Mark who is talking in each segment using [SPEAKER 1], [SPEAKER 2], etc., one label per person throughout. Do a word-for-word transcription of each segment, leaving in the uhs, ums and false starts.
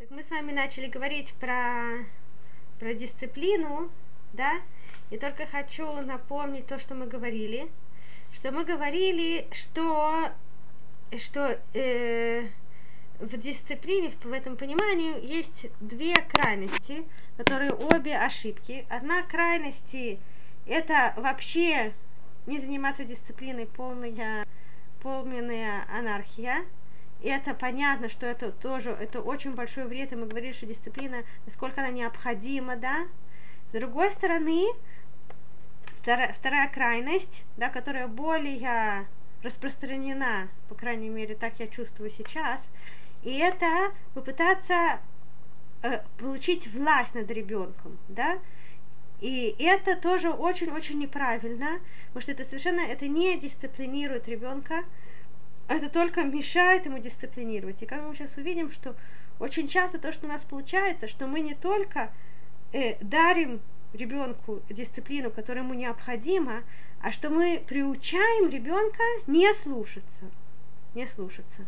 [SPEAKER 1] Мы с вами начали говорить про, про дисциплину, да, и только хочу напомнить то, что мы говорили, что мы говорили, что, что э, в дисциплине, в этом понимании, есть две крайности, которые обе ошибки. Одна крайность – это вообще не заниматься дисциплиной, полная, полная анархия. И это понятно, что это тоже, это очень большой вред, и мы говорили, что дисциплина, насколько она необходима, да. С другой стороны, вторая, вторая крайность, да, которая более распространена, по крайней мере, так я чувствую сейчас, и это попытаться э, получить власть над ребенком, да. И это тоже очень-очень неправильно, потому что это совершенно, это не дисциплинирует ребенка, это только мешает ему дисциплинировать. И как мы сейчас увидим, что очень часто то, что у нас получается, что мы не только э, дарим ребенку дисциплину, которая ему необходима, а что мы приучаем ребенка не слушаться. Не слушаться.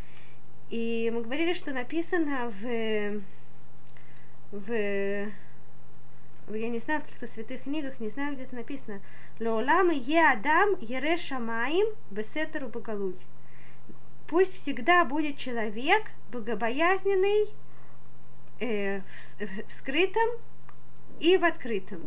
[SPEAKER 1] И мы говорили, что написано в, в, в я не знаю, в каких-то святых книгах, не знаю, где это написано, «Лоолам е адам ере шамаим бесетер убагалуй». Пусть всегда будет человек богобоязненный э, в, в скрытом и в открытом.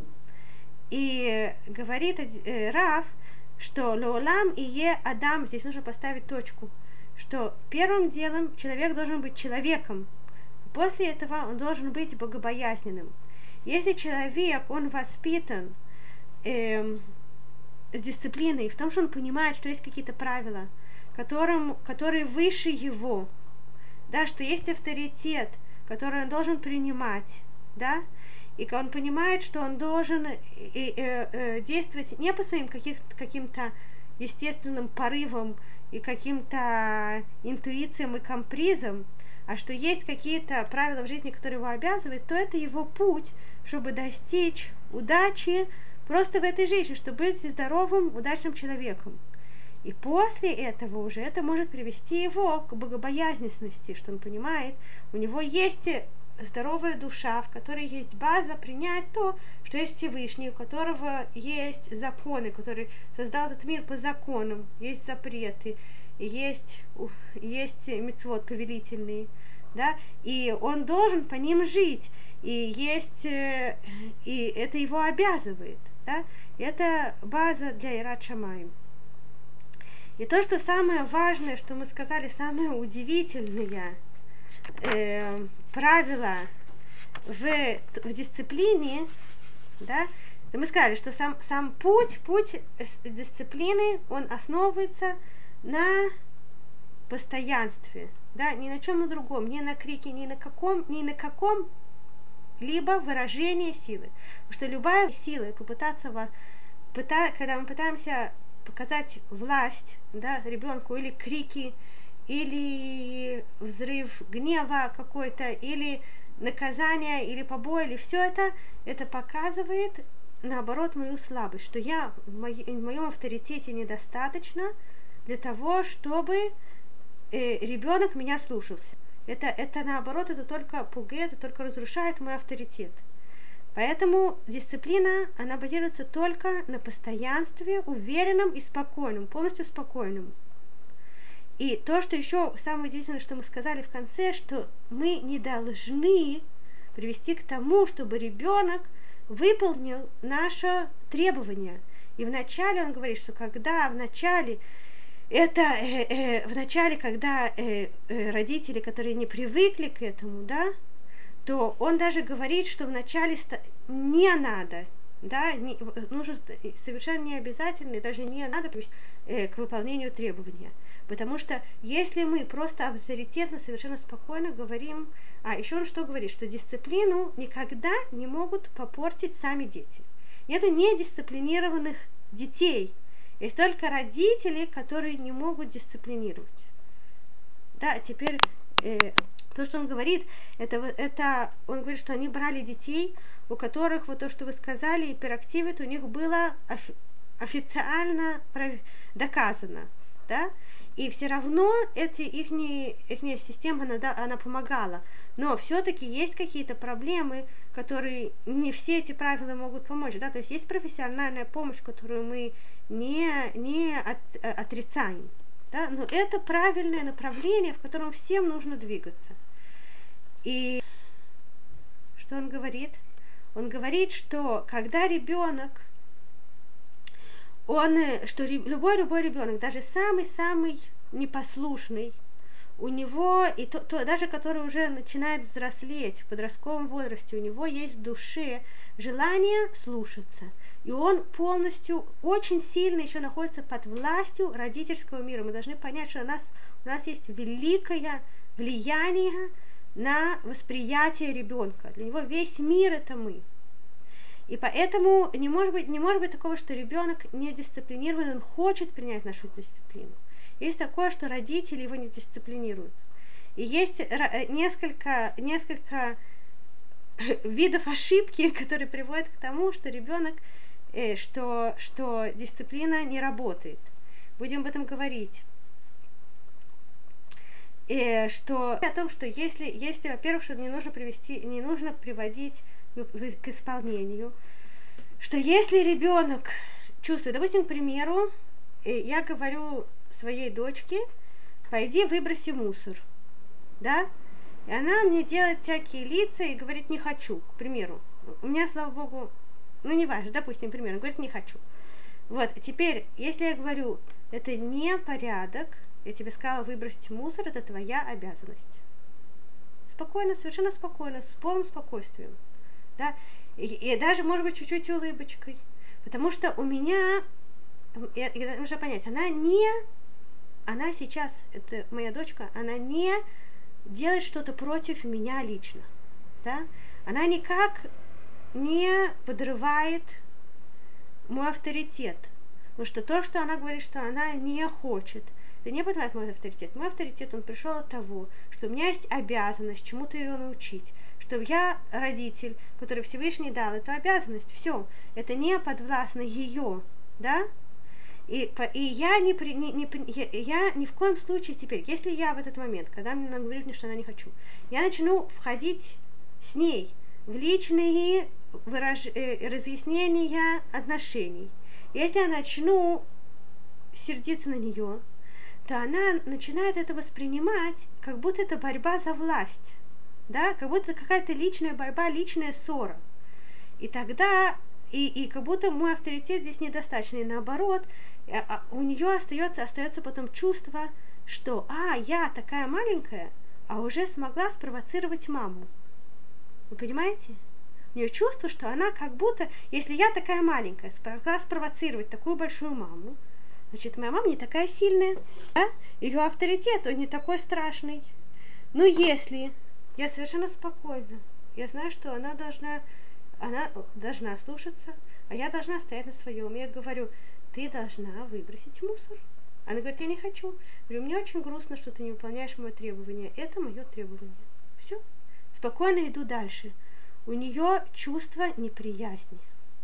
[SPEAKER 1] И говорит э, Рав, что лоолам и е адам, здесь нужно поставить точку, что первым делом человек должен быть человеком, после этого он должен быть богобоязненным. Если человек, он воспитан э, с дисциплиной, в том, что он понимает, что есть какие-то правила, Которым, который выше его, да, что есть авторитет, который он должен принимать, да, и он понимает, что он должен и, и, и, действовать не по своим каких, каким-то естественным порывам и каким-то интуициям и капризам, а что есть какие-то правила в жизни, которые его обязывают, то это его путь, чтобы достичь удачи просто в этой жизни, чтобы быть здоровым, удачным человеком. И после этого уже это может привести его к богобоязненности, что он понимает, у него есть здоровая душа, в которой есть база принять то, что есть Всевышний, у которого есть законы, который создал этот мир по законам, есть запреты, есть, есть мицвот повелительные, да, и он должен по ним жить, и есть, и это его обязывает, да, это база для Ират Шамаим. И то, что самое важное, что мы сказали, самое удивительное э, правило в, в дисциплине, да, мы сказали, что сам, сам путь, путь дисциплины, он основывается на постоянстве, да, ни на чем на другом, ни на крике, ни на каком, ни на каком либо выражении силы. Потому что любая сила, попытаться, пыта, когда мы пытаемся показать власть, да, ребенку, или крики, или взрыв гнева какой-то, или наказание, или побои, или все это, это показывает, наоборот, мою слабость, что я в, моей, в моем авторитете недостаточно для того, чтобы э, ребенок меня слушался. Это, это наоборот, это только пугает, это только разрушает мой авторитет. Поэтому дисциплина, она базируется только на постоянстве, уверенном и спокойном, полностью спокойном. И то, что еще самое удивительное, что мы сказали в конце, что мы не должны привести к тому, чтобы ребенок выполнил наше требование. И вначале он говорит, что когда вначале это э, э, в начале, когда э, э, родители, которые не привыкли к этому, да, то он даже говорит, что вначале не надо, да, не, нужно совершенно не обязательно, и даже не надо э, к выполнению требования. Потому что если мы просто авторитетно, совершенно спокойно говорим, а еще он что говорит, что дисциплину никогда не могут попортить сами дети. Нету недисциплинированных детей, есть только родители, которые не могут дисциплинировать. Да, теперь э, то, что он говорит, это, это он говорит, что они брали детей, у которых, вот то, что вы сказали, гиперактивит, у них было офи- официально доказано, да, и все равно эти ихние, ихняя система, она, да, она помогала. Но все-таки есть какие-то проблемы, которые не все эти правила могут помочь, да, то есть есть профессиональная помощь, которую мы не, не от, отрицаем, да, но это правильное направление, в котором всем нужно двигаться. И что он говорит? Он говорит, что когда ребенок, он, что любой-любой ребенок, даже самый-самый непослушный, у него, и то, то, даже который уже начинает взрослеть в подростковом возрасте, у него есть в душе желание слушаться. И он полностью, очень сильно еще находится под властью родительского мира. Мы должны понять, что у нас, у нас есть великое влияние на восприятие ребенка. Для него весь мир это мы. И поэтому не может быть, не может быть такого, что ребенок не дисциплинирован, он хочет принять нашу дисциплину. Есть такое, что родители его не дисциплинируют. И есть несколько, несколько видов ошибки, которые приводят к тому, что ребенок, э, что, что дисциплина не работает. Будем об этом говорить. Э, что о том, что если, если во-первых, что не нужно привести, не нужно приводить к исполнению, что если ребенок чувствует, допустим, к примеру, я говорю своей дочке, пойди выброси мусор, да, и она мне делает всякие лица и говорит, не хочу, к примеру, у меня, слава богу, ну не важно, допустим, к примеру, говорит, не хочу. Вот, теперь, если я говорю, это не порядок, я тебе сказала выбросить мусор, это твоя обязанность. Спокойно, совершенно спокойно, с полным спокойствием. Да? И, и даже, может быть, чуть-чуть улыбочкой. Потому что у меня, я, я, нужно понять, она не, она сейчас, это моя дочка, она не делает что-то против меня лично. Да? Она никак не подрывает мой авторитет. Потому что то, что она говорит, что она не хочет, это не подрывает мой авторитет. Мой авторитет, он пришел от того, что у меня есть обязанность чему-то ее научить. Что я родитель, который Всевышний дал эту обязанность, все, это не подвластно ее, да? И, и я, не, не, не, я, я ни в коем случае теперь, если я в этот момент, когда мне говорит мне, что она не хочу, я начну входить с ней в личные выраж, э, разъяснения отношений, если я начну сердиться на нее, то она начинает это воспринимать, как будто это борьба за власть. Да, как будто какая-то личная борьба, личная ссора. И тогда, и, и как будто мой авторитет здесь недостаточный. Наоборот, у нее остается, остается потом чувство, что, а, я такая маленькая, а уже смогла спровоцировать маму. Вы понимаете? У нее чувство, что она как будто, если я такая маленькая, смогла спровоцировать такую большую маму, значит, моя мама не такая сильная, да? Ее авторитет, он не такой страшный. Но если... Я совершенно спокойна. Я знаю, что она должна, она должна слушаться, а я должна стоять на своем. Я говорю, ты должна выбросить мусор. Она говорит, я не хочу. Я говорю, мне очень грустно, что ты не выполняешь мое требование. Это мое требование. Все. Спокойно иду дальше. У нее чувство неприязни.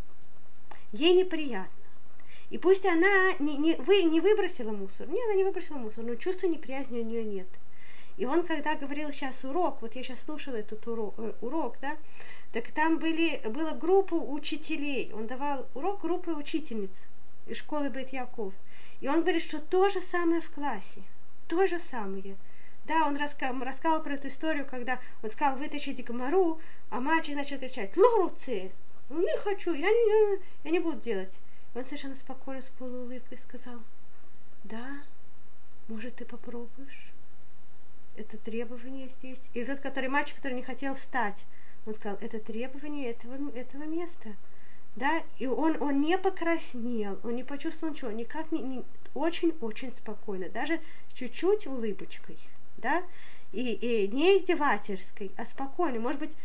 [SPEAKER 1] Ей неприятно. И пусть она не, не, вы, не выбросила мусор. Нет, она не выбросила мусор, но чувства неприязни у нее нет. И он, когда говорил сейчас урок, вот я сейчас слушала этот урок, э, урок, да, так там были, была группа учителей, он давал урок группы учительниц из школы Бейт Яков. И он говорит, что то же самое в классе, то же самое. Да, он рассказал, рассказал про эту историю, когда он сказал, вытащите гемору, а мальчик начал кричать, лоруцы, ну не хочу, я не, я не буду делать. И он совершенно спокойно, с полуулыбкой сказал, да, может, ты попробуешь? Это требование здесь. И тот, который мальчик, который не хотел встать, он сказал, это требование этого, этого места. Да, и он, он не покраснел, он не почувствовал ничего, никак не, не очень-очень спокойно, даже с чуть-чуть улыбочкой, да, и, и не издевательской, а спокойно, может быть,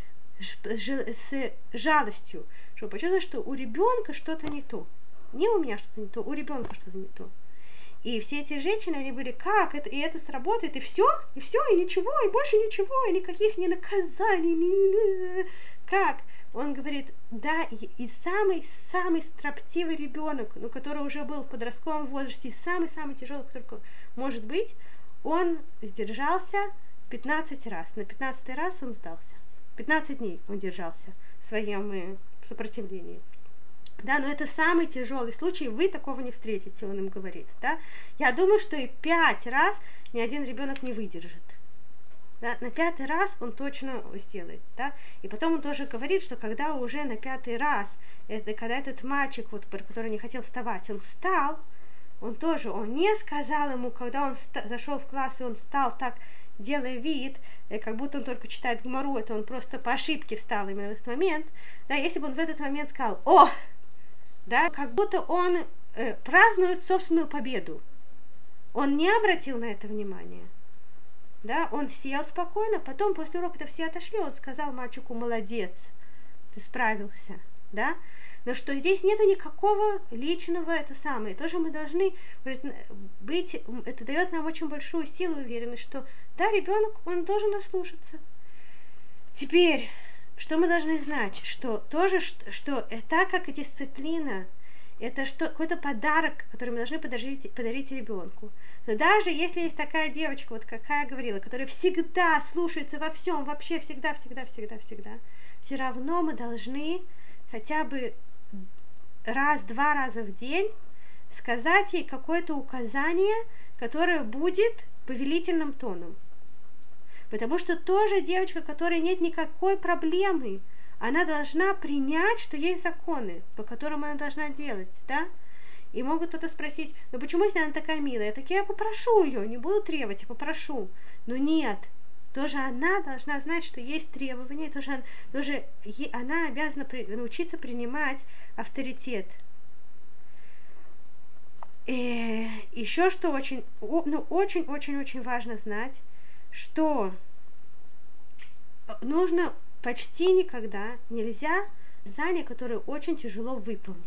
[SPEAKER 1] с жалостью, чтобы почувствовать, что у ребенка что-то не то. Не у меня что-то не то, у ребенка что-то не то. И все эти женщины, они были, как это, и это сработает, и все, и все, и ничего, и больше ничего, и никаких ни наказаний, ни... как? Он говорит, да, и, и самый-самый строптивый ребенок, ну, который уже был в подростковом возрасте, и самый-самый тяжелый, который может быть, он сдержался пятнадцать раз. На пятнадцатый раз он сдался. пятнадцать дней он держался в своем э, сопротивлении. Да, но это самый тяжелый случай, вы такого не встретите, он им говорит. Да? Я думаю, что и пять раз ни один ребенок не выдержит. Да? На пятый раз он точно сделает. Да? И потом он тоже говорит, что когда уже на пятый раз, это, когда этот мальчик, вот, который не хотел вставать, он встал, он тоже, он не сказал ему, когда он вста- зашел в класс, и он встал так, делая вид, как будто он только читает Гемару, это он просто по ошибке встал именно в этот момент. Да, если бы он в этот момент сказал «О!», да, как будто он э, празднует собственную победу. Он не обратил на это внимания. Да, он сел спокойно, потом после урока-то все отошли, он сказал мальчику «Молодец, ты справился». Да? Но что здесь нету никакого личного, это самое. Тоже мы должны быть, это дает нам очень большую силу и уверенность, что да, ребенок, он должен ослушаться. Теперь, что мы должны знать? Что тоже, что, что так как и дисциплина, это что, какой-то подарок, который мы должны подарить, подарить ребенку. Но даже если есть такая девочка, вот какая я говорила, которая всегда слушается во всем, вообще всегда, всегда, всегда, всегда, все равно мы должны хотя бы раз-два раза в день сказать ей какое-то указание, которое будет повелительным тоном. Потому что тоже девочка, которой нет никакой проблемы, она должна принять, что есть законы, по которым она должна делать, да? И могут кто-то спросить, ну почему, если она такая милая? Так я попрошу ее, не буду требовать, я попрошу. Но нет, тоже она должна знать, что есть требования, тоже, тоже она обязана при, научиться принимать авторитет. И еще что очень, ну, очень-очень-очень важно знать, что нужно почти никогда, нельзя задание, которое очень тяжело выполнить.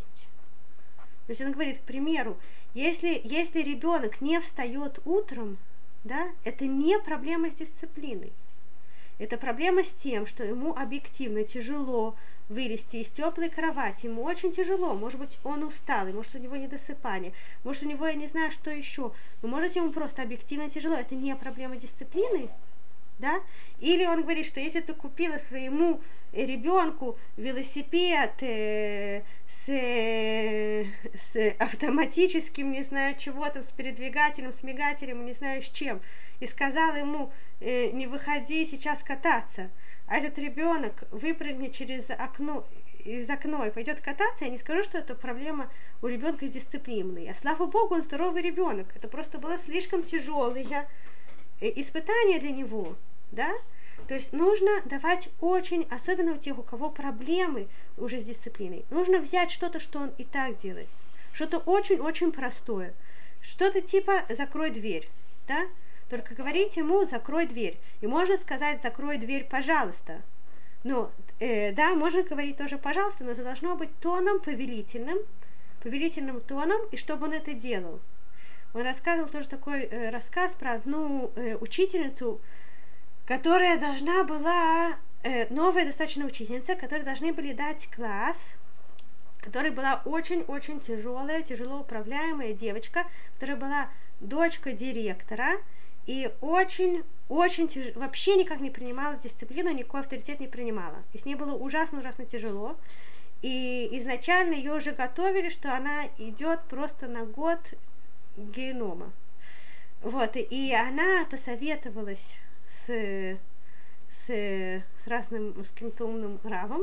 [SPEAKER 1] То есть он говорит, к примеру, если, если ребенок не встает утром, да, это не проблема с дисциплиной. Это проблема с тем, что ему объективно тяжело вылезти из теплой кровати, ему очень тяжело, может быть, он усталый, может, у него недосыпание, может, у него, я не знаю, что еще, но может, ему просто объективно тяжело, это не проблема дисциплины, да? Или он говорит, что если ты купила своему ребенку велосипед э, с, э, с автоматическим, не знаю чего там, с передвигателем, с мигателем, не знаю с чем, и сказала ему, э, не выходи сейчас кататься, а этот ребенок выпрыгнет через окно, из окна и пойдет кататься, я не скажу, что это проблема у ребенка с дисциплиной. А слава богу, он здоровый ребенок. Это просто было слишком тяжелое испытание для него, да? То есть нужно давать очень, особенно у тех, у кого проблемы уже с дисциплиной, нужно взять что-то, что он и так делает, что-то очень-очень простое, что-то типа «закрой дверь», да? Только говорить ему «закрой дверь», и можно сказать «закрой дверь, пожалуйста». Ну, э, да, можно говорить тоже «пожалуйста», но это должно быть тоном повелительным, повелительным тоном, и чтобы он это делал. Он рассказывал тоже такой э, рассказ про одну э, учительницу, которая должна была, э, новая достаточно учительница, которой должны были дать класс, которая была очень-очень тяжелая, тяжело управляемая девочка, которая была дочка директора, и очень-очень тяж... вообще никак не принимала дисциплину, никакой авторитет не принимала. И с ней было ужасно-ужасно тяжело. И изначально ее уже готовили, что она идет просто на год генома. Вот, и она посоветовалась с, с, с разным, с каким-то умным равом.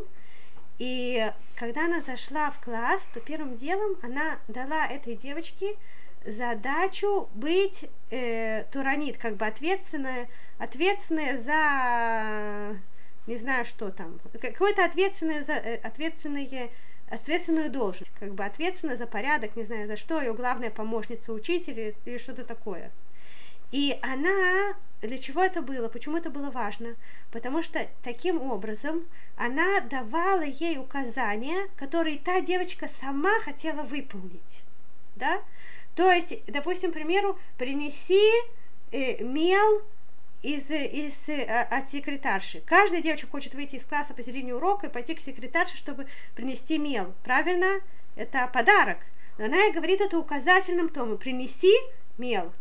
[SPEAKER 1] И когда она зашла в класс, то первым делом она дала этой девочке задачу быть э, туранит, как бы ответственная, ответственная за, не знаю что там, какое-то ответственное за, э, ответственное, ответственную должность, как бы ответственная за порядок, не знаю за что, ее главная помощница учителя или что-то такое. И она, для чего это было, почему это было важно? Потому что таким образом она давала ей указания, которые та девочка сама хотела выполнить, да? То есть, допустим, к примеру, принеси э, мел из, из, э, от секретарши. Каждая девочка хочет выйти из класса посередине урока и пойти к секретарше, чтобы принести мел. Правильно? Это подарок. Но она ей говорит это указательным тоном. Принеси мел.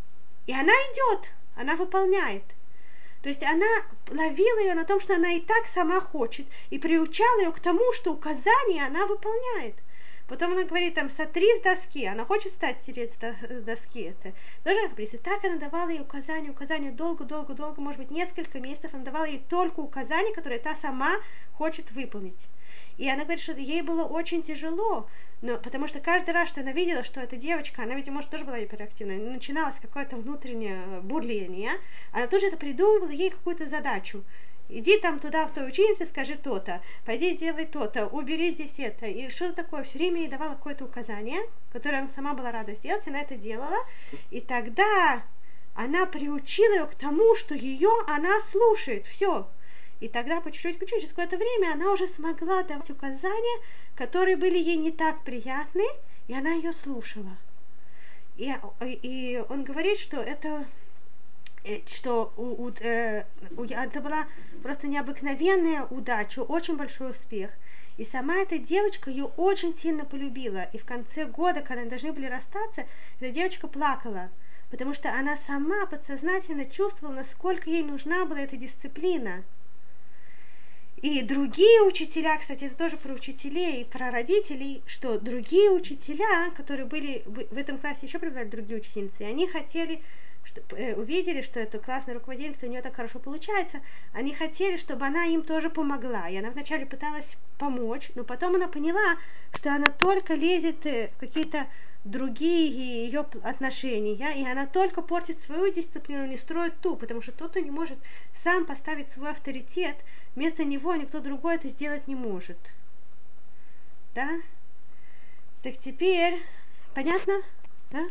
[SPEAKER 1] И она идет, она выполняет. То есть она ловила ее на том, что она и так сама хочет, и приучала ее к тому, что указания она выполняет. Потом она говорит, там, сотри с доски, она хочет стать тереть с доски. Это тоже каприз. И так она давала ей указания, указания долго-долго-долго, может быть, несколько месяцев, она давала ей только указания, которые та сама хочет выполнить. И она говорит, что ей было очень тяжело, но, потому что каждый раз, что она видела, что эта девочка, она, видимо, может, тоже была гиперактивная, начиналось какое-то внутреннее бурление, она тоже это придумывала ей какую-то задачу. Иди там туда, в той ученице, скажи то-то, пойди сделай то-то, убери здесь это. И что-то такое. Все время ей давала какое-то указание, которое она сама была рада сделать, она это делала. И тогда она приучила ее к тому, что ее она слушает. Все. И тогда по чуть-чуть, по чуть-чуть, через какое-то время она уже смогла давать указания, которые были ей не так приятны, и она ее слушала. И, и он говорит, что это... что у, у, э, у, это была просто необыкновенная удача, очень большой успех. И сама эта девочка ее очень сильно полюбила. И в конце года, когда они должны были расстаться, эта девочка плакала, потому что она сама подсознательно чувствовала, насколько ей нужна была эта дисциплина. И другие учителя, кстати, это тоже про учителей и про родителей, что другие учителя, которые были в этом классе, еще преподавали другие учительницы, и они хотели... Что, э, увидели, что эта классная руководительница, у нее так хорошо получается, они хотели, чтобы она им тоже помогла. И она вначале пыталась помочь, но потом она поняла, что она только лезет в какие-то другие ее отношения, и она только портит свою дисциплину, не строит ту, потому что тот, кто не может сам поставить свой авторитет, вместо него никто другой это сделать не может. Да? Так теперь, понятно? Да?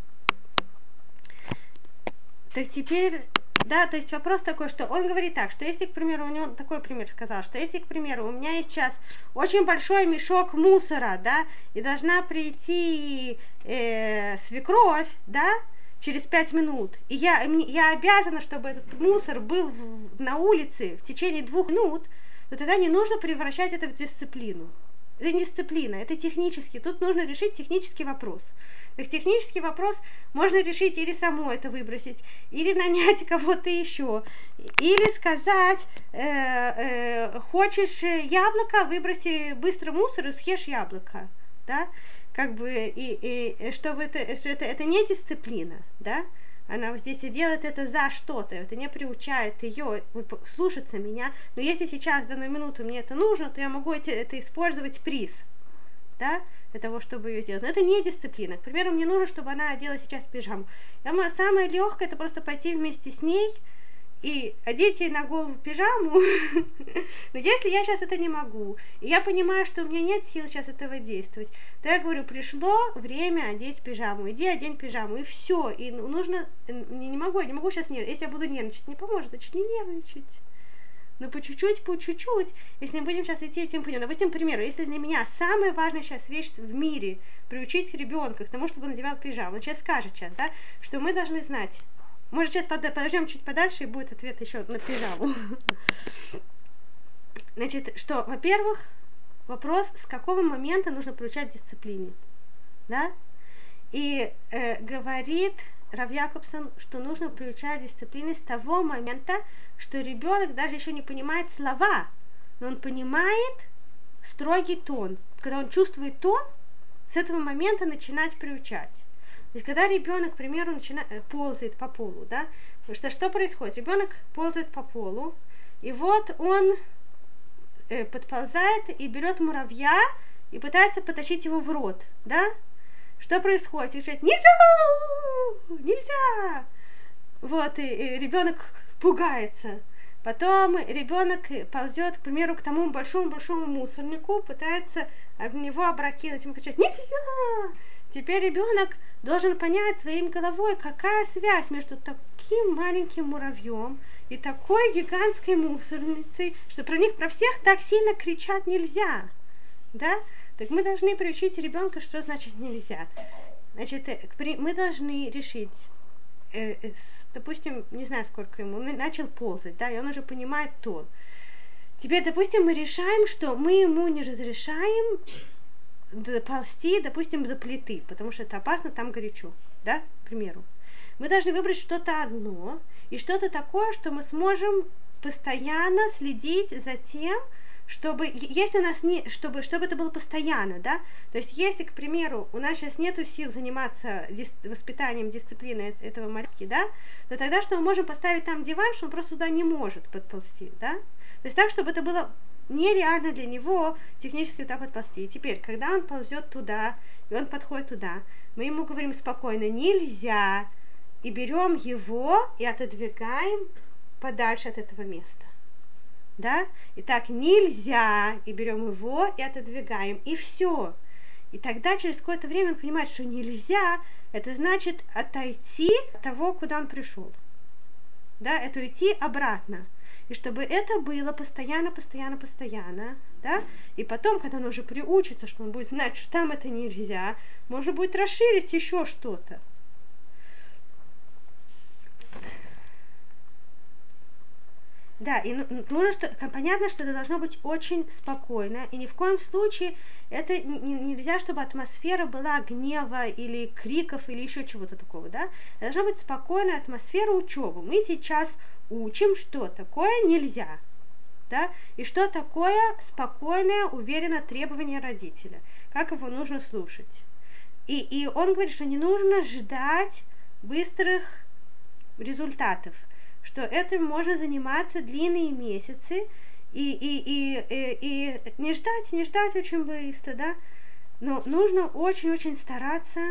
[SPEAKER 1] Так теперь, да, то есть вопрос такой, что он говорит так, что если, к примеру, у него такой пример сказал, что если, к примеру, у меня есть сейчас очень большой мешок мусора, да, и должна прийти э, свекровь, да, через пять минут, и я, я обязана, чтобы этот мусор был в, на улице в течение двух минут, то тогда не нужно превращать это в дисциплину. Это не дисциплина, это технически, тут нужно решить технический вопрос. Так технический вопрос можно решить или саму это выбросить, или нанять кого-то еще, или сказать, э, э, хочешь яблоко, выброси быстро мусор и съешь яблоко, да, как бы, и, и чтобы это, что это, это не дисциплина, да, она вот здесь и делает это за что-то, это не приучает ее слушаться меня, но если сейчас, в данную минуту мне это нужно, то я могу это, это использовать приз, да, для того, чтобы ее сделать. Но это не дисциплина. К примеру, мне нужно, чтобы она одела сейчас пижаму. Я, самое легкое, это просто пойти вместе с ней и одеть ей на голову пижаму. Но если я сейчас это не могу, и я понимаю, что у меня нет сил сейчас этого действовать, то я говорю, пришло время одеть пижаму. Иди одень пижаму, и все. И нужно, не, не могу, я не могу сейчас нервничать. Если я буду нервничать, не поможет, значит не нервничать. Но по чуть-чуть, по чуть-чуть, если мы будем сейчас идти этим путем. Допустим, к примеру, если для меня самая важная сейчас вещь в мире приучить ребенка к тому, чтобы он надевал пижаму, он сейчас скажет сейчас, да, что мы должны знать. Может, сейчас подождем чуть подальше, и будет ответ еще на пижаму. Значит, что, во-первых, вопрос, с какого момента нужно приучать дисциплине, да? И э, говорит Рав Якобсон, что нужно приучать дисциплине с того момента, что ребенок даже еще не понимает слова, но он понимает строгий тон. Когда он чувствует тон, с этого момента начинать приучать. То есть, когда ребенок, к примеру, начинает, ползает по полу, да, что, что происходит? Ребенок ползает по полу, и вот он э, подползает и берет муравья и пытается потащить его в рот, да? Что происходит? И говорит, нельзя, нельзя. Вот, и, и ребенок пугается. Потом ребенок ползет, к примеру, к тому большому-большому мусорнику, пытается в него опрокинуть, ему кричать, нельзя. Теперь ребенок должен понять своим головой, какая связь между таким маленьким муравьем и такой гигантской мусорницей, что про них, про всех так сильно кричать нельзя, да? Так мы должны приучить ребенка, что значит нельзя. Значит, мы должны решить, допустим, не знаю, сколько ему, он начал ползать, да, и он уже понимает тон. Теперь, допустим, мы решаем, что мы ему не разрешаем ползти, допустим, до плиты, потому что это опасно, там горячо, да, к примеру. Мы должны выбрать что-то одно, и что-то такое, что мы сможем постоянно следить за тем, чтобы, если у нас не, чтобы, чтобы это было постоянно, да, то есть если, к примеру, у нас сейчас нету сил заниматься дис, воспитанием дисциплины этого мальчика, да, то тогда что мы можем поставить там диван, что он просто туда не может подползти, да, то есть так, чтобы это было нереально для него технически туда подползти. И теперь, когда он ползет туда, и он подходит туда, мы ему говорим спокойно, нельзя, и берем его и отодвигаем подальше от этого места. Да? И так нельзя, и берем его и отодвигаем, и все. И тогда через какое-то время он понимает, что нельзя, это значит отойти от того, куда он пришел. Да, это уйти обратно. И чтобы это было постоянно, постоянно, постоянно, да, и потом, когда он уже приучится, что он будет знать, что там это нельзя, можно будет расширить еще что-то. Да, и нужно, что, понятно, что это должно быть очень спокойно, и ни в коем случае это не, нельзя, чтобы атмосфера была гнева или криков или еще чего-то такого, да. Это должна быть спокойная атмосфера учебы. Мы сейчас учим, что такое нельзя, да, и что такое спокойное, уверенное требование родителя, как его нужно слушать. И, и он говорит, что не нужно ждать быстрых результатов, что этим можно заниматься длинные месяцы и, и, и, и, и не ждать, не ждать очень быстро, да, но нужно очень-очень стараться.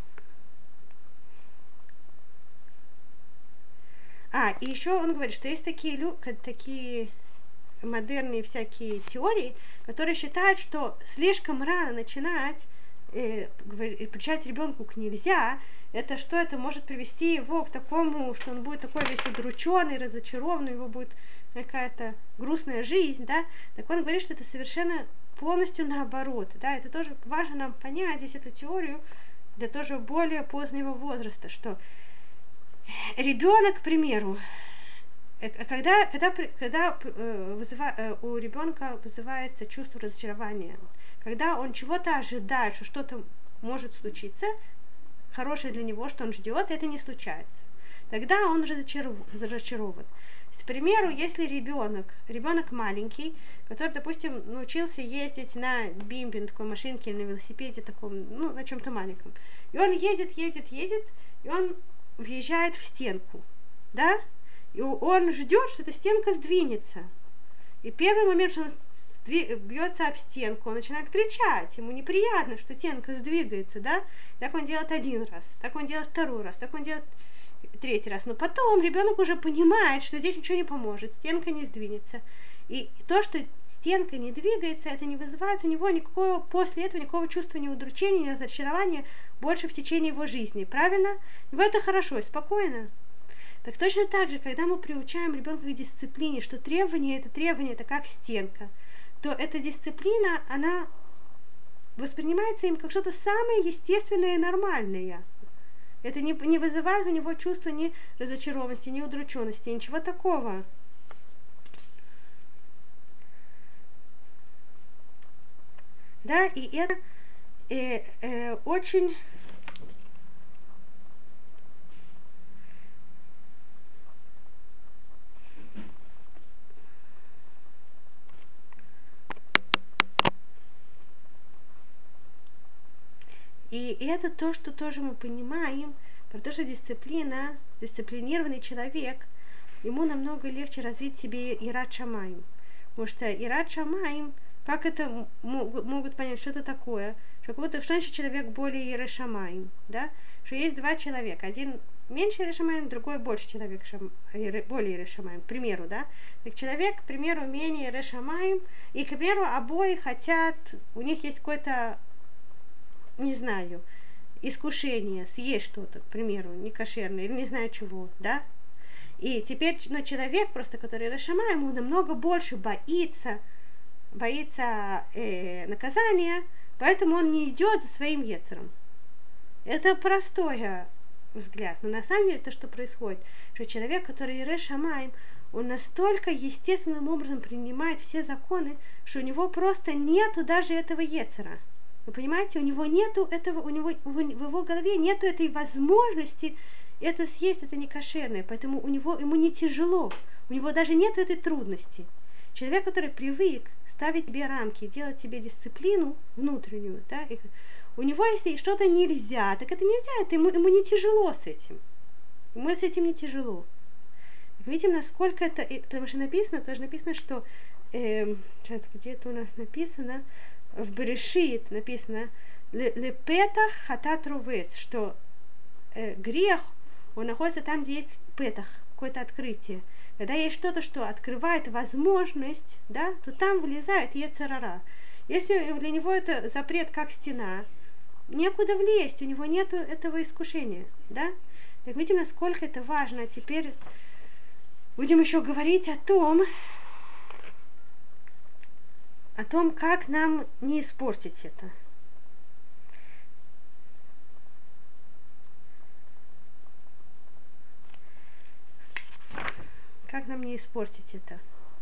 [SPEAKER 1] А, и еще он говорит, что есть такие, такие модерные всякие теории, которые считают, что слишком рано начинать, э, приучать ребенку к нельзя, это что это может привести его к такому, что он будет такой весь удрученный, разочарованный, у него будет какая-то грустная жизнь, да, так он говорит, что это совершенно полностью наоборот, да, это тоже важно нам понять здесь эту теорию для тоже более позднего возраста, что ребенок, к примеру, когда, когда, когда э, вызыва, э, у ребенка вызывается чувство разочарования, когда он чего-то ожидает, что что-то может случиться, хорошее для него, что он ждет, это не случается. Тогда он разочаров... разочарован. К примеру, если ребенок, ребенок маленький, который, допустим, научился ездить на бимбе, на такой машинке или на велосипеде таком, ну, на чем-то маленьком, и он едет, едет, едет, и он въезжает в стенку, да, и он ждет, что эта стенка сдвинется. И первый момент, что он бьется об стенку, он начинает кричать, ему неприятно, что стенка сдвигается, да, так он делает один раз, так он делает второй раз, так он делает третий раз, но потом ребенок уже понимает, что здесь ничего не поможет, стенка не сдвинется, и то, что стенка не двигается, это не вызывает у него никакого, после этого никакого чувства ни удручения, ни разочарования больше в течение его жизни, правильно? И это хорошо и спокойно. Так точно так же, когда мы приучаем ребенка к дисциплине, что требование это требование, это как стенка, то эта дисциплина, она воспринимается им как что-то самое естественное и нормальное. Это не, не вызывает у него чувства ни разочарованности, ни удрученности, ничего такого. Да, и это э, э, очень... И это то, что тоже мы понимаем, потому что дисциплина, дисциплинированный человек, ему намного легче развить себе ират шамаим. Потому что ират шамаим, как это могут понять, что это такое? Что, как будто, что значит человек более ире шамаим, да? Что есть два человека, один меньше ире шамаим, другой больше человек, шам, более ире шамаим, к примеру, да? Так человек, к примеру, менее ире шамаим, и, к примеру, обои хотят, у них есть какой-то, не знаю, искушение съесть что-то, к примеру, некошерное или не знаю чего, да? И теперь, но человек просто, который Рашама, ему намного больше боится, боится э, наказания, поэтому он не идет за своим ецером. Это простой взгляд, но на самом деле то, что происходит, что человек, который Рашамаем, он настолько естественным образом принимает все законы, что у него просто нету даже этого ецера. Вы понимаете, у него нету этого, у него в его голове нету этой возможности это съесть, это не кошерное, поэтому у него, ему не тяжело, у него даже нет этой трудности. Человек, который привык ставить себе рамки, делать себе дисциплину внутреннюю, да, и у него, если что-то нельзя, так это нельзя, это ему, ему не тяжело с этим. Ему с этим не тяжело. Видим, насколько это, потому что написано, тоже написано, что, э, сейчас где-то у нас написано, в Берешит написано, лепетах хатат рувец, что э, грех, он находится там, где есть петах, какое-то открытие. Когда есть что-то, что открывает возможность, да, то там вылезает ецер-ара. Если для него это запрет как стена, некуда влезть, у него нет этого искушения, да. Так видим, насколько это важно. Теперь будем еще говорить о том, о том, как нам не испортить это. Как нам не испортить это?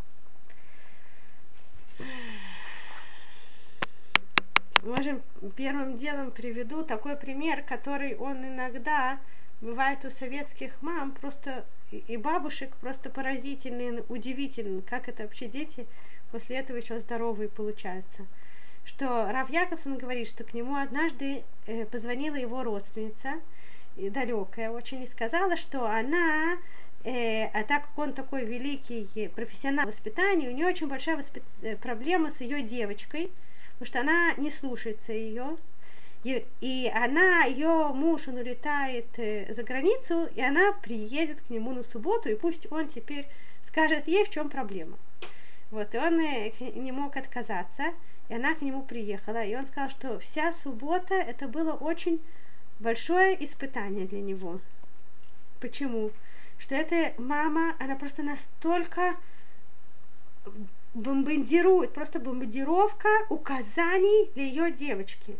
[SPEAKER 1] Можем первым делом приведу такой пример, который он иногда бывает у советских мам, просто и бабушек, просто поразительный, удивительный, как это вообще дети после этого еще здоровые получаются. Что Рав Якобсон говорит, что к нему однажды э, позвонила его родственница, далекая очень, и сказала, что она, э, а так как он такой великий профессионал воспитания, у нее очень большая воспит... проблема с ее девочкой, потому что она не слушается ее. И, и она, ее муж, он улетает э, за границу, и она приедет к нему на субботу, и пусть он теперь скажет ей, в чем проблема. Вот, и он э, не мог отказаться, и она к нему приехала, и он сказал, что вся суббота, это было очень большое испытание для него. Почему? Что эта мама, она просто настолько бомбардирует, просто бомбардировка указаний для ее девочки.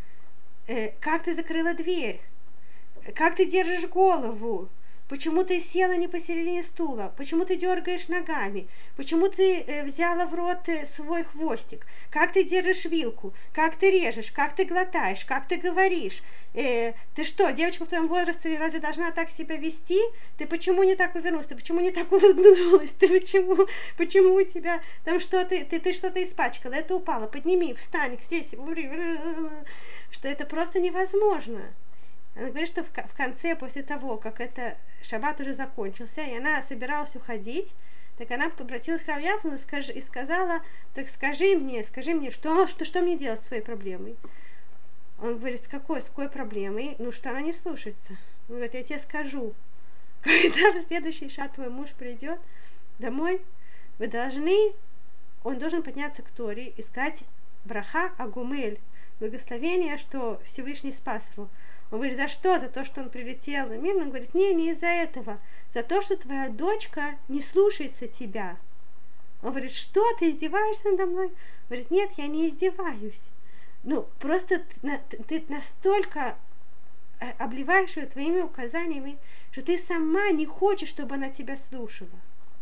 [SPEAKER 1] Как ты закрыла дверь, как ты держишь голову, почему ты села не посередине стула, почему ты дергаешь ногами, почему ты э, взяла в рот э, свой хвостик, как ты держишь вилку, как ты режешь, как ты глотаешь, как ты говоришь. Э, ты что, девочка в твоем возрасте разве должна так себя вести? Ты почему не так повернулась, ты почему не так улыбнулась, ты почему, почему у тебя там что-то, ты, ты что-то испачкала, это упало, подними, встань, здесь, что это просто невозможно. Она говорит, что в, в конце, после того, как это шаббат уже закончился, и она собиралась уходить, так она обратилась к Рав Якобсону и сказала, так скажи мне, скажи мне, что, что, что мне делать с своей проблемой? Он говорит, с какой, с какой проблемой? Ну, что она не слушается. Он говорит, я тебе скажу, когда в следующий шаббат твой муж придет домой, вы должны, он должен подняться к Торе и сказать браха агумель, благословение, что Всевышний спас его. Он говорит, за что? За то, что он прилетел на мир? Он говорит, не, не из-за этого. За то, что твоя дочка не слушается тебя. Он говорит, что, ты издеваешься надо мной? Он говорит, нет, я не издеваюсь. Ну, просто ты настолько обливаешь ее твоими указаниями, что ты сама не хочешь, чтобы она тебя слушала.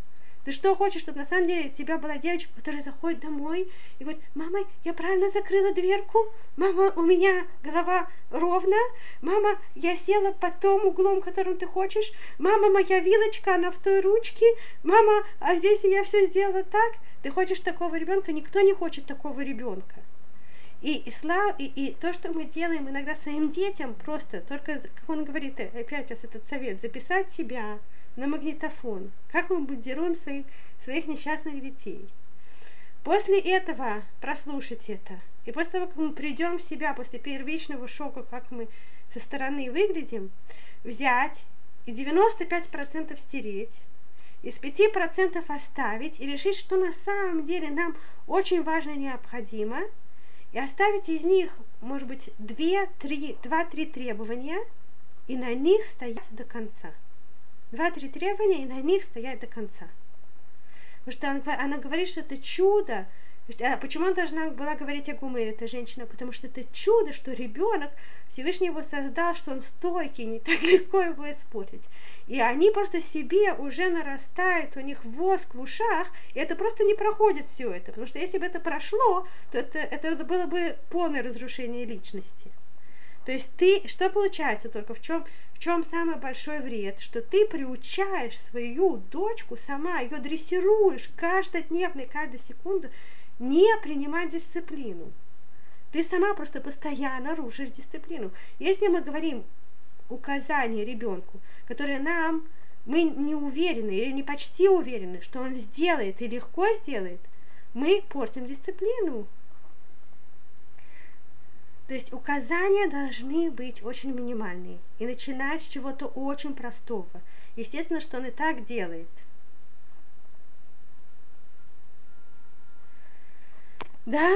[SPEAKER 1] Ты что хочешь, чтобы на самом деле у тебя была девочка, которая заходит домой и говорит, мама, я правильно закрыла дверку? Мама, у меня голова ровная? Мама, я села под том углом, которым ты хочешь? Мама, моя вилочка, она в той ручке? Мама, а здесь я все сделала так? Ты хочешь такого ребенка? Никто не хочет такого ребенка. И, и, слав, и, и то, что мы делаем иногда своим детям, просто, только, как он говорит, опять раз этот совет, записать себя на магнитофон, как мы будируем своих, своих несчастных детей. После этого прослушать это, и после того, как мы придем в себя, после первичного шока, как мы со стороны выглядим, взять и девяносто пять процентов стереть, из пяти процентов оставить и решить, что на самом деле нам очень важно и необходимо, и оставить из них, может быть, два-три требования, и на них стоять до конца. Два-три требования, и на них стоять до конца. Потому что она, она говорит, что это чудо. А почему она должна была говорить о гумере, эта женщина? Потому что это чудо, что ребенок, Всевышний его создал, что он стойкий, не так легко его испортить. И они просто себе уже нарастают, у них воск в ушах, и это просто не проходит все это. Потому что если бы это прошло, то это, это было бы полное разрушение личности. То есть ты, что получается только, в чем, в чем самый большой вред, что ты приучаешь свою дочку сама, ее дрессируешь каждодневно, каждую секунду не принимать дисциплину. Ты сама просто постоянно рушишь дисциплину. Если мы говорим указания ребенку, которые нам, мы не уверены или не почти уверены, что он сделает и легко сделает, мы портим дисциплину. То есть указания должны быть очень минимальные и начинать с чего-то очень простого. Естественно, что он и так делает. Да?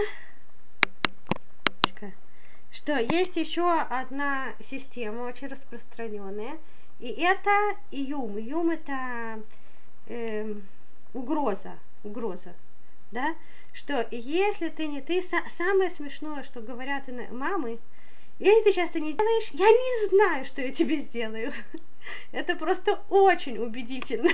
[SPEAKER 1] Что есть еще одна система очень распространенная, и это июм. Июм это э, угроза, угроза, да? Что если ты не ты, самое смешное, что говорят мамы, если ты сейчас это не сделаешь, я не знаю, что я тебе сделаю. Это просто очень убедительно.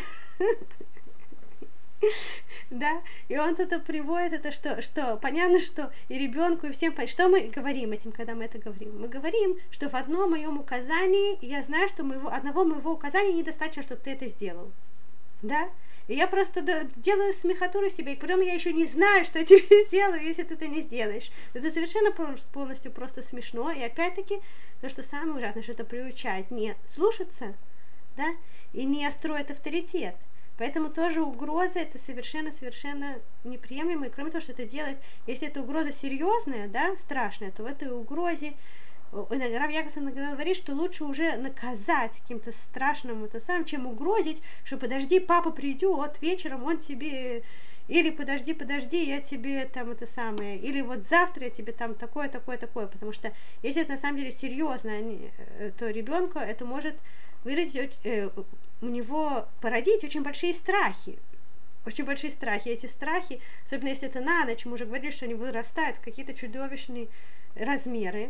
[SPEAKER 1] Да, и он тут приводит это, что, что понятно, что и ребенку, и всем, что мы говорим этим, когда мы это говорим? Мы говорим, что в одном моем указании, я знаю, что моего, одного моего указания недостаточно, чтобы ты это сделал, да, и я просто делаю смехотуру себе, и потом я еще не знаю, что я тебе сделаю, если ты это не сделаешь. Это совершенно полностью просто смешно, и опять-таки, то, что самое ужасное, что это приучает не слушаться, да, и не строит авторитет. Поэтому тоже угроза это совершенно-совершенно неприемлемо. И кроме того, что это делает, если эта угроза серьезная, да, страшная, то в этой угрозе Рав Яковсон иногда говорит, что лучше уже наказать каким-то страшным это самым, чем угрозить, что подожди, папа придет вечером, он тебе, или подожди, подожди, я тебе там это самое, или вот завтра я тебе там такое, такое, такое. Потому что если это на самом деле серьезно, то ребенку это может выразить э, у него породить очень большие страхи. Очень большие страхи. Эти страхи, особенно если это на ночь, мы уже говорили, что они вырастают в какие-то чудовищные размеры.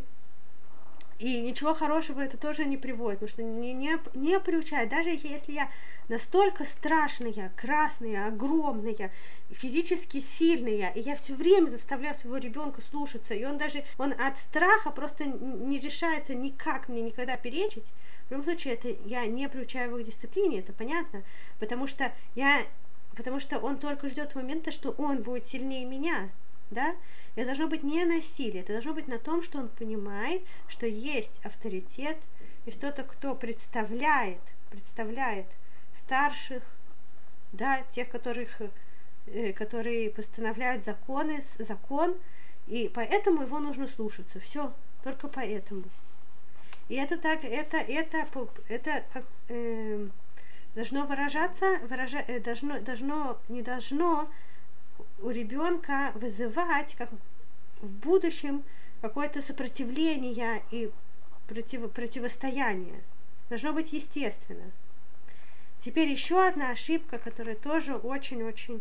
[SPEAKER 1] И ничего хорошего это тоже не приводит, потому что не, не, не приучает. Даже если я настолько страшная, красная, огромная, физически сильная, и я все время заставляю своего ребенка слушаться, и он даже, он от страха просто не решается никак мне никогда перечить, в любом случае, это я не приучаю его к дисциплине, это понятно, потому что я, потому что он только ждет момента, что он будет сильнее меня, да? Это должно быть не насилие, это должно быть на том, что он понимает, что есть авторитет, и кто-то, кто представляет, представляет старших, да, тех, которых, э, которые постановляют законы, закон, и поэтому его нужно слушаться, все, только поэтому. И это так, это, это, это как, э, должно выражаться, выража, э, должно, должно, не должно у ребенка вызывать как в будущем какое-то сопротивление и против, противостояние. Должно быть естественно. Теперь еще одна ошибка, которая тоже очень-очень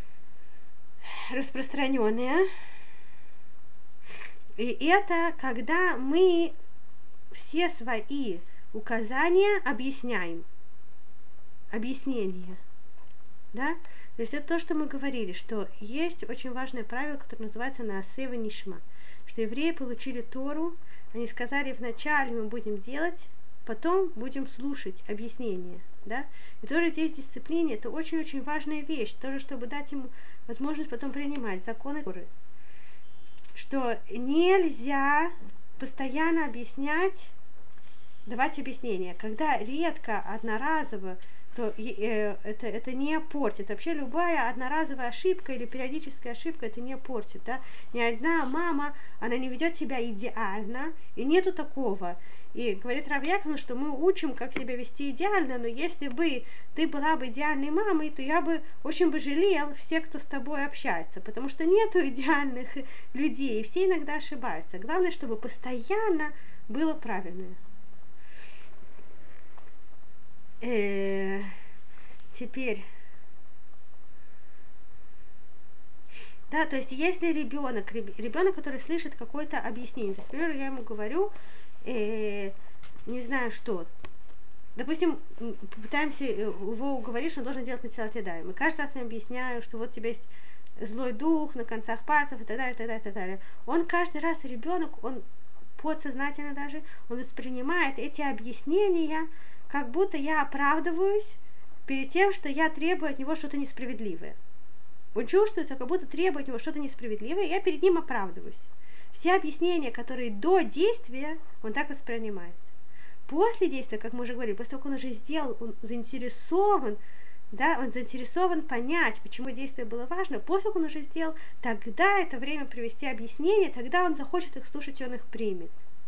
[SPEAKER 1] распространенная. И это когда мы все свои указания объясняем. Объяснение. Да? То есть это то, что мы говорили, что есть очень важное правило, которое называется «Наасе венишма», что евреи получили Тору, они сказали, вначале мы будем делать, потом будем слушать объяснение. Да? И тоже здесь дисциплина, это очень-очень важная вещь, тоже чтобы дать ему возможность потом принимать законы Торы. Что нельзя постоянно объяснять, давать объяснения. Когда редко, одноразово, то э, это, это не портит. Вообще любая одноразовая ошибка или периодическая ошибка это не портит. Да? Ни одна мама, она не ведет себя идеально, и нету такого. И говорит Рав Яковлев, что мы учим, как себя вести идеально, но если бы ты была бы идеальной мамой, то я бы очень бы жалел всех, кто с тобой общается, потому что нету идеальных людей, и все иногда ошибаются. Главное, чтобы постоянно было правильное. Э-э- теперь, да, то есть если ребенок, ребенок, который слышит какое-то объяснение, то есть, например, я ему говорю, э, не знаю что, допустим, попытаемся его уговорить, что он должен делать Нетилат Ядаим. И каждый раз я объясняю, что вот у тебя есть злой дух на концах пальцев и так далее, и так далее, и так далее. Он каждый раз, ребенок, он подсознательно даже, он воспринимает эти объяснения, как будто я оправдываюсь перед тем, что я требую от него что-то несправедливое. Он чувствуется, как будто требую от него что-то несправедливое, и я перед ним оправдываюсь. Все объяснения, которые до действия, он так воспринимает. После действия, как мы уже говорили, после того, как он уже сделал, он заинтересован, да, он заинтересован понять, почему действие было важно, после того, как он уже сделал, тогда это время привести объяснение, тогда он захочет их слушать, и он их примет.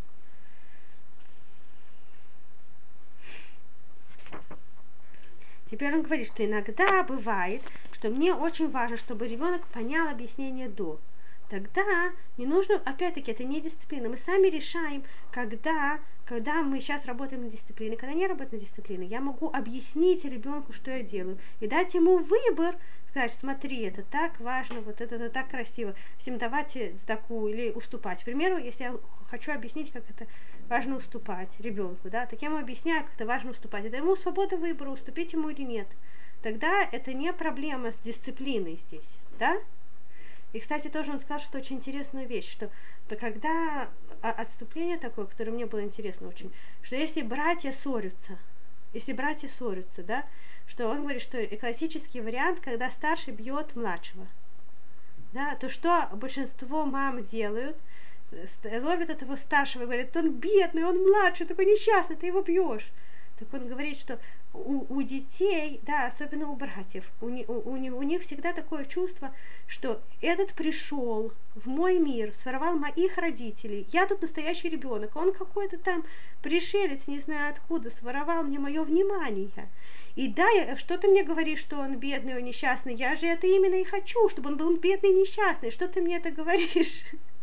[SPEAKER 1] Теперь он говорит, что иногда бывает, что мне очень важно, чтобы ребенок понял объяснение до. Тогда не нужно, опять-таки, это не дисциплина. Мы сами решаем, когда, когда мы сейчас работаем над дисциплиной, когда не работаем над дисциплиной. Я могу объяснить ребенку, что я делаю, и дать ему выбор, сказать, смотри, это так важно, вот это, это так красиво, всем давать сдаку или уступать. К примеру, если я хочу объяснить, как это важно уступать ребенку, да, так я ему объясняю, как это важно уступать. Это ему свобода выбора, уступить ему или нет. Тогда это не проблема с дисциплиной здесь, да? И, кстати, тоже он сказал, что очень интересную вещь, что когда отступление такое, которое мне было интересно очень, что если братья ссорятся, если братья ссорятся, да, что он говорит, что классический вариант, когда старший бьет младшего, да, то что большинство мам делают, ловят этого старшего и говорят, он бедный, он младший, такой несчастный, ты его бьешь. Так он говорит, что у, у детей, да, особенно у братьев, у, у, у, у них всегда такое чувство, что этот пришел в мой мир, своровал моих родителей, я тут настоящий ребенок, он какой-то там пришелец, не знаю откуда, своровал мне мое внимание. И да, я, что ты мне говоришь, что он бедный, он несчастный, я же это именно и хочу, чтобы он был бедный и несчастный, что ты мне это говоришь?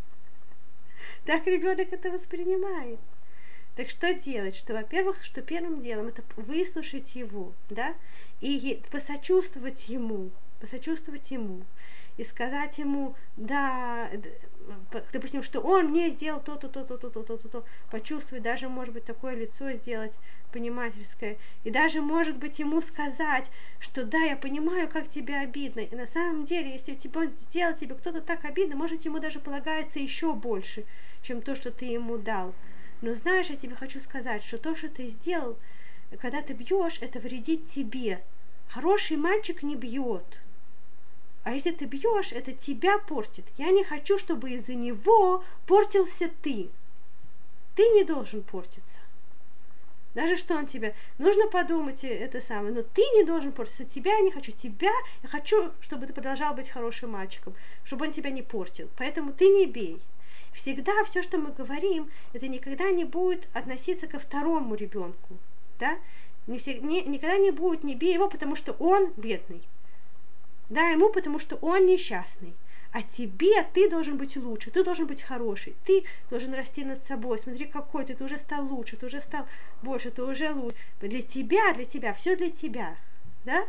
[SPEAKER 1] Так ребенок это воспринимает. Так что делать? Что, во-первых, что первым делом это выслушать его, да, и посочувствовать ему, посочувствовать ему, и сказать ему, да, допустим, что он мне сделал то-то, то-то, то-то, то-то, то, почувствовать, даже, может быть, такое лицо сделать понимательское, и даже, может быть, ему сказать, что да, я понимаю, как тебе обидно, и на самом деле, если тебе, он сделал тебе кто-то так обидно, может, ему даже полагается еще больше, чем то, что ты ему дал. Но знаешь, я тебе хочу сказать, что то, что ты сделал, когда ты бьешь, это вредит тебе. Хороший мальчик не бьет. А если ты бьешь, это тебя портит. Я не хочу, чтобы из-за него портился ты. Ты не должен портиться. Даже что он тебя... Нужно подумать это самое, но ты не должен портиться. Тебя я не хочу. Тебя я хочу, чтобы ты продолжал быть хорошим мальчиком, чтобы он тебя не портил. Поэтому ты не бей. Всегда все, что мы говорим, это никогда не будет относиться ко второму ребенку, да? Не всег, не, никогда не будет не бей его, потому что он бедный, да, ему, потому что он несчастный. А тебе ты должен быть лучше, ты должен быть хороший, ты должен расти над собой. Смотри, какой ты, ты уже стал лучше, ты уже стал больше, ты уже лучше. Для тебя, для тебя, все для тебя, да?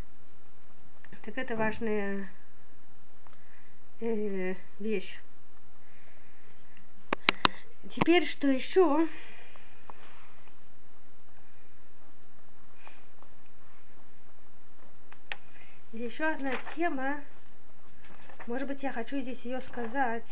[SPEAKER 1] Так это важная э, вещь. Теперь что еще? Еще одна тема. Может быть, я хочу здесь ее сказать.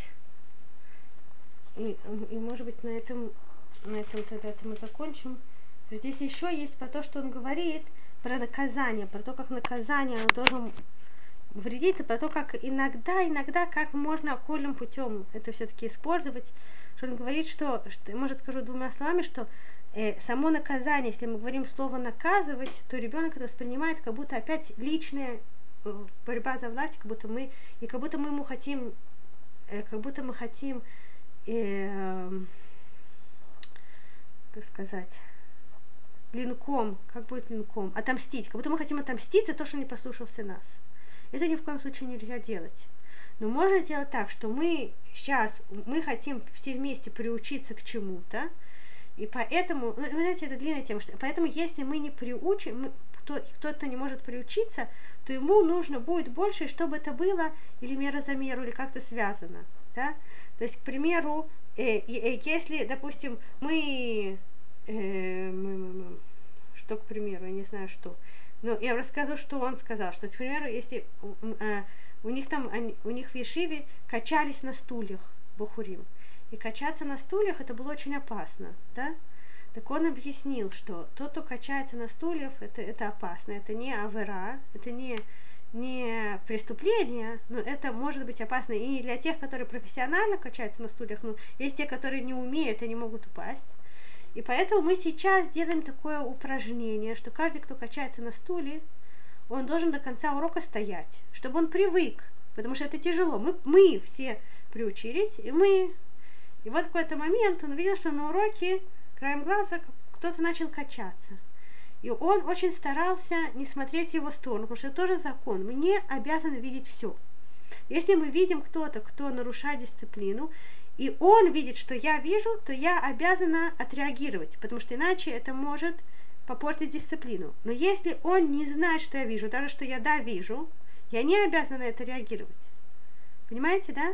[SPEAKER 1] И, и может быть, на этом, на этом тогда это мы закончим. Здесь еще есть про то, что он говорит, про наказание, про то, как наказание оно тоже вредит, и про то, как иногда, иногда, как можно окольным путем это все-таки использовать. Что он говорит, что, что может скажу двумя словами, что э, само наказание, если мы говорим слово наказывать, то ребенок это воспринимает как будто опять личная э, борьба за власть, как будто мы, и как будто мы ему хотим, э, как будто мы хотим, э, как сказать, клинком, как будет клинком, отомстить, как будто мы хотим отомстить за то, что не послушался нас. Это ни в коем случае нельзя делать. Но можно сделать так, что мы сейчас, мы хотим все вместе приучиться к чему-то, и поэтому, вы знаете, это длинная тема, что, поэтому если мы не приучим, мы, кто, кто-то не может приучиться, то ему нужно будет больше, чтобы это было или мера за меру, или как-то связано, да? То есть, к примеру, э, э, если, допустим, мы, э, мы, мы, что, к примеру, я не знаю что, но я расскажу, что он сказал, что, к примеру, если... Э, У них там, они, у них в Ешиве качались на стульях, бахурим. и качаться на стульях это было очень опасно, да? Так он объяснил, что тот, кто качается на стульях, это, это опасно, это не авера, это не, не преступление, но это может быть опасно и для тех, которые профессионально качаются на стульях, но есть те, которые не умеют, они могут упасть. И поэтому мы сейчас делаем такое упражнение, что каждый, кто качается на стуле, он должен до конца урока стоять, чтобы он привык, потому что это тяжело. Мы, мы все приучились, и мы... И вот в какой-то момент он видел, что на уроке краем глаза кто-то начал качаться. И он очень старался не смотреть в его сторону, потому что это тоже закон. Мы не обязаны видеть все. Если мы видим кто-то, кто нарушает дисциплину, и он видит, что я вижу, то я обязана отреагировать, потому что иначе это может попортить дисциплину. Но если он не знает, что я вижу, даже что я да вижу, я не обязана на это реагировать. Понимаете, да?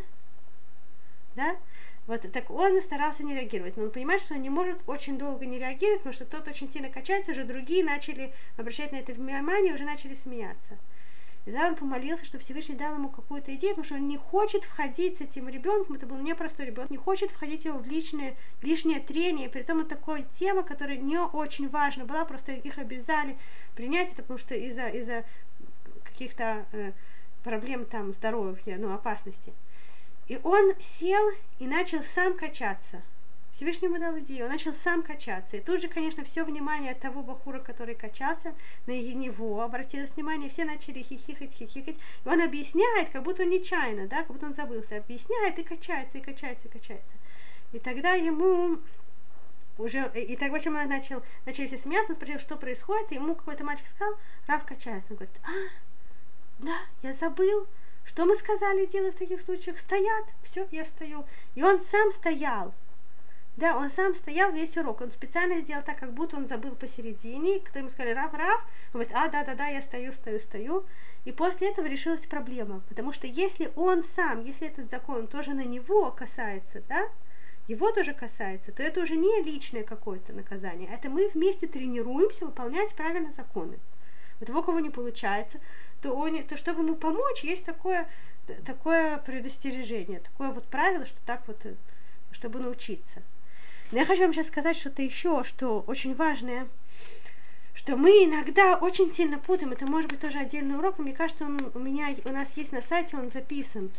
[SPEAKER 1] Да? Вот, так он старался не реагировать, но он понимает, что он не может очень долго не реагировать, потому что тот очень сильно качается, уже другие начали обращать на это внимание, уже начали смеяться. И тогда он помолился, что Всевышний дал ему какую-то идею, потому что он не хочет входить с этим ребенком, это был непростой ребенок, не хочет входить его в личное, лишнее трение, при этом это такая тема, которая не очень важна была, просто их обязали принять это, потому что из-за из-за каких-то э, проблем там здоровья, ну, опасности. И он сел и начал сам качаться. Всевышний ему дал идею, он начал сам качаться. И тут же, конечно, все внимание от того бахура, который качался, на него обратилось внимание, все начали хихикать, хихикать. И он объясняет, как будто он нечаянно, да, как будто он забылся, объясняет и качается, и качается, и качается. И тогда ему уже, и так, в общем, он начал, начали все смеяться, он спросил, что происходит, и ему какой-то мальчик сказал, Рав качается. Он говорит, а, да, я забыл. Что мы сказали делать в таких случаях? Стоят, все, я встаю. И он сам стоял. Да, он сам стоял весь урок. Он специально сделал так, как будто он забыл посередине. Кто ему сказали, Рав, Рав, он говорит, а, да, да, да, я стою, стою, стою. И после этого решилась проблема. Потому что если он сам, если этот закон тоже на него касается, да, его тоже касается, то это уже не личное какое-то наказание. Это мы вместе тренируемся выполнять правильно законы. Вот у кого не получается, то, он, то чтобы ему помочь, есть такое, такое предостережение, такое вот правило, что так вот, чтобы научиться. Но я хочу вам сейчас сказать что-то еще, что очень важное, что мы иногда очень сильно путаем, это может быть тоже отдельный урок, мне кажется, он у меня, у нас есть на сайте, он записан.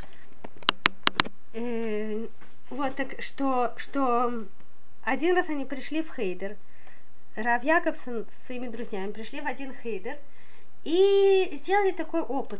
[SPEAKER 1] Э, вот, так, что, что один раз они пришли в хейдер, Рав Якобсон со своими друзьями пришли в один хейдер, и сделали такой опыт.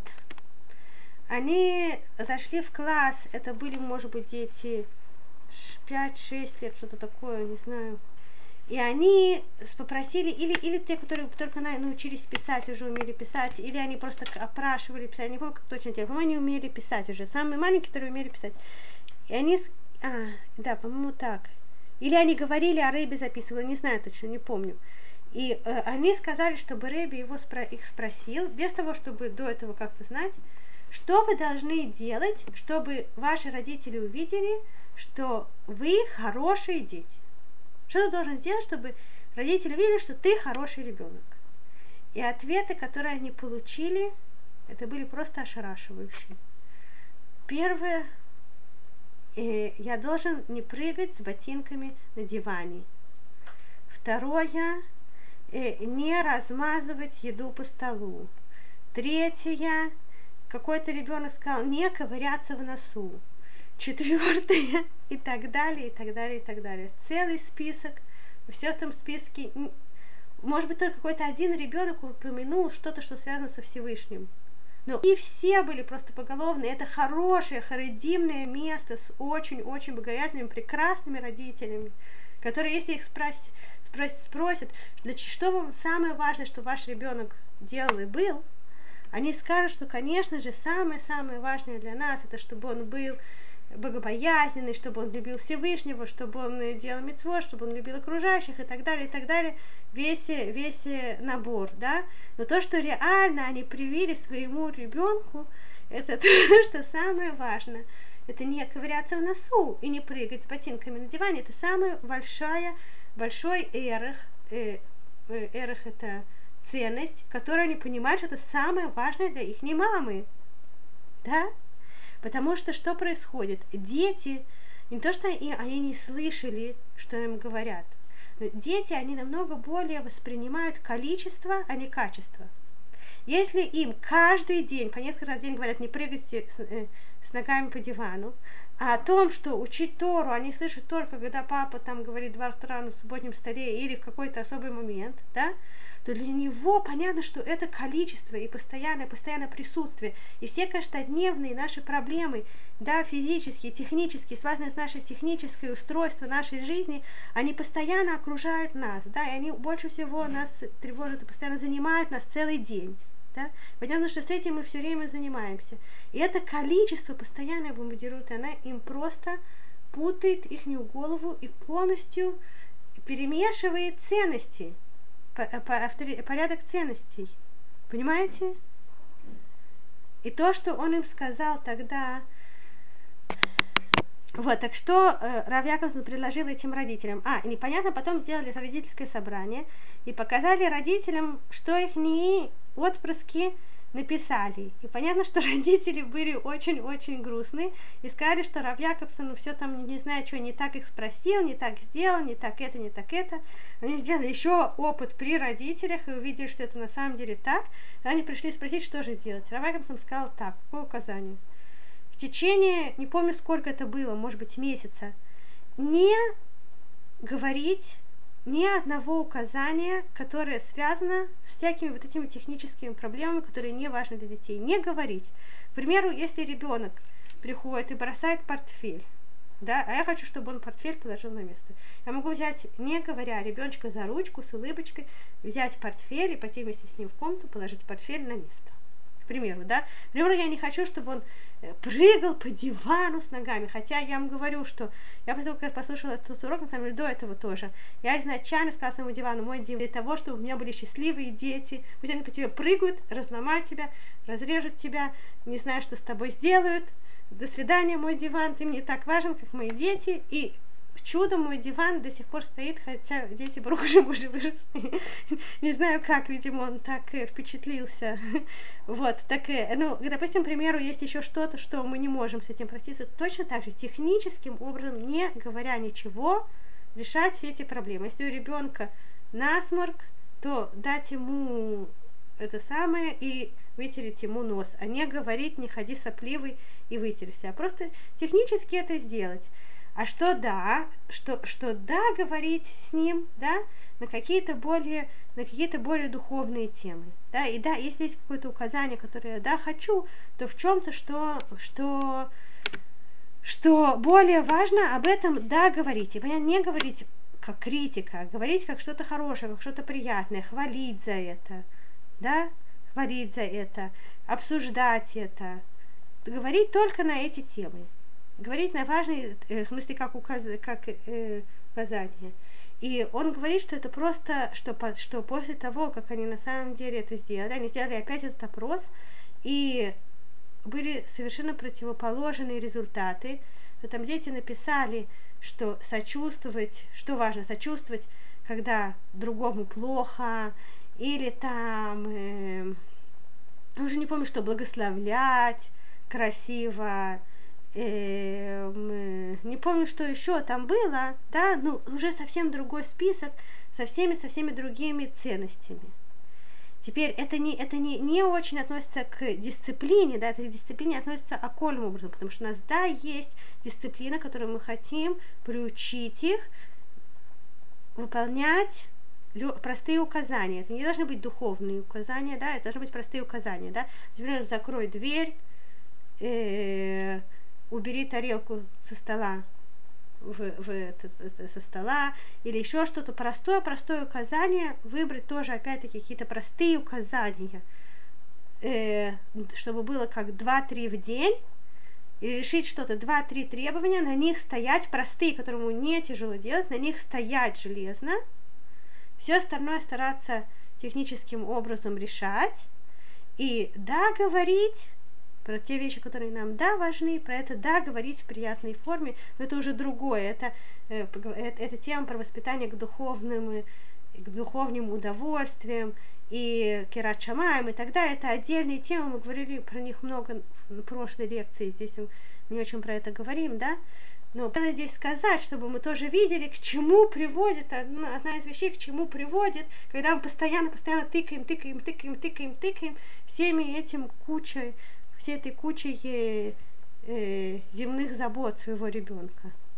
[SPEAKER 1] Они зашли в класс, это были, может быть, дети пять-шесть лет, что-то такое, не знаю. И они попросили, или, или те, которые только научились писать, уже умели писать, или они просто опрашивали писать, не помню, как точно делать, по-моему, они умели писать уже, самые маленькие, которые умели писать. И они, а, да, по-моему, так. Или они говорили, а Рэби записывал, не знаю точно, не помню. И э, они сказали, чтобы Рэби его спро- их спросил, без того, чтобы до этого как-то знать, что вы должны делать, чтобы ваши родители увидели, что вы хорошие дети. Что ты должен сделать, чтобы родители увидели, что ты хороший ребенок. И ответы, которые они получили, это были просто ошарашивающие. Первое, э, я должен не прыгать с ботинками на диване. Второе, не размазывать еду по столу. Третье, какой-то ребенок сказал, не ковыряться в носу. Четвертое, и так далее, и так далее, и так далее. Целый список. Во всем этом списке, может быть, только какой-то один ребенок упомянул что-то, что связано со Всевышним. Но и все были просто поголовные. Это хорошее, харидимное место с очень-очень богоязненными, прекрасными родителями, которые, если их спросить, спросят, что вам самое важное, что ваш ребенок делал и был, они скажут, что, конечно же, самое-самое важное для нас, это чтобы он был богобоязненный, чтобы он любил Всевышнего, чтобы он делал мицвот, чтобы он любил окружающих и так далее, и так далее, весь, весь набор, да. Но то, что реально они привили своему ребенку, это то, что самое важное. Это не ковыряться в носу и не прыгать с ботинками на диване, это самая большая большой эрх, э, э, эрх это ценность, которую они понимают, что это самое важное для их мамы. Да? Потому что что происходит? Дети, Не то, что и, они не слышали, что им говорят. Но дети, они намного более воспринимают количество, а не качество. Если им каждый день, по несколько раз в день говорят, не прыгайте с, э, с ногами по дивану, а о том, что учить Тору, они слышат только, когда папа там говорит два утра на субботнем столе или в какой-то особый момент, да, то для него понятно, что это количество и постоянное, постоянное присутствие. И все каждодневные наши проблемы, да, физические, технические, связанные с нашей технической устройством нашей жизни, они постоянно окружают нас, да, и они больше всего нас тревожат и постоянно занимают нас целый день. Да? Понятно, что с этим мы все время занимаемся. И это количество постоянно бомбардирует, она им просто путает их голову и полностью перемешивает ценности, по, по, порядок ценностей. Понимаете? И то, что он им сказал тогда... Вот, так что э, Рав Яковсон предложил этим родителям. А, непонятно, потом сделали родительское собрание и показали родителям, что их не отпрыски написали. И понятно, что родители были очень-очень грустные и сказали, что Рав Яковсон, ну, все там, не знаю, что, не так их спросил, не так сделал, не так это, не так это. Они сделали еще опыт при родителях и увидели, что это на самом деле так. И они пришли спросить, что же делать. Рав Яковсон сказал так, по указанию. В течение, не помню, сколько это было, может быть, месяца, не говорить ни одного указания, которое связано с всякими вот этими техническими проблемами, которые не важны для детей. Не говорить. К примеру, если ребенок приходит и бросает портфель, да, а я хочу, чтобы он портфель положил на место. Я могу взять, не говоря, ребеночка за ручку с улыбочкой, взять портфель и пойти вместе с ним в комнату, положить портфель на место. К примеру, да. К примеру, я не хочу, чтобы он прыгал по дивану с ногами, хотя я вам говорю, что я после того, как послушала этот урок, на самом деле, до этого тоже, я изначально сказала своему дивану, мой диван для того, чтобы у меня были счастливые дети, пусть они по тебе прыгают, разломают тебя, разрежут тебя, не знаю, что с тобой сделают, до свидания, мой диван, ты мне так важен, как мои дети, и чудом мой диван до сих пор стоит, хотя дети, Барух Ашем, уже выросли. Не знаю как, видимо, он так э, впечатлился. Вот, так, э, ну, допустим, к примеру, есть еще что-то, что мы не можем с этим проститься. Точно так же, техническим образом, не говоря ничего, решать все эти проблемы. Если у ребенка насморк, то дать ему это самое и вытереть ему нос, а не говорить, не ходи сопливый и вытерся, а просто технически это сделать. А что да, что, что да, говорить с ним, да, на какие-то более, на какие-то более духовные темы, да, и да, если есть какое-то указание, которое я, да, хочу, то в чем-то, что, что, что более важно, об этом, да, говорить, и понятно, не говорить как критика, а говорить как что-то хорошее, как что-то приятное, хвалить за это, да, хвалить за это, обсуждать это, говорить только на эти темы. Говорить на важные, в смысле, как, указ, как э, указание. И он говорит, что это просто, что, что после того, как они на самом деле это сделали, они сделали опять этот опрос, и были совершенно противоположные результаты, что там дети написали, что сочувствовать, что важно, сочувствовать, когда другому плохо, или там, э, уже не помню, что, благословлять красиво, Э, не помню, что еще там было, да, ну, уже совсем другой список со всеми, со всеми другими ценностями. Теперь это не, это не, не очень относится к дисциплине, да, это к дисциплине относится окольным образом, потому что у нас, да, есть дисциплина, которую мы хотим приучить их выполнять простые указания. Это не должны быть духовные указания, да, это должны быть простые указания, да. Например, закрой дверь, э, убери тарелку со стола, в, в, это, это, со стола, или еще что-то простое, простое указание, выбрать тоже, опять-таки, какие-то простые указания, э, чтобы было как два-три в день, или решить что-то, два-три требования, на них стоять, простые, которому не тяжело делать, на них стоять железно, все остальное стараться техническим образом решать, и да, говорить про те вещи, которые нам, да, важны, про это, да, говорить в приятной форме, но это уже другое, это, э, это, это тема про воспитание к духовным, к духовным удовольствиям, и Кират Шамаим, и тогда это отдельные темы, мы говорили про них много в прошлой лекции, здесь мы не очень про это говорим, да, но надо здесь сказать, чтобы мы тоже видели, к чему приводит, одна, одна из вещей, к чему приводит, когда мы постоянно, постоянно тыкаем, тыкаем, тыкаем, тыкаем, тыкаем, всеми этим кучей, всей этой кучей э, э, земных забот своего ребенка.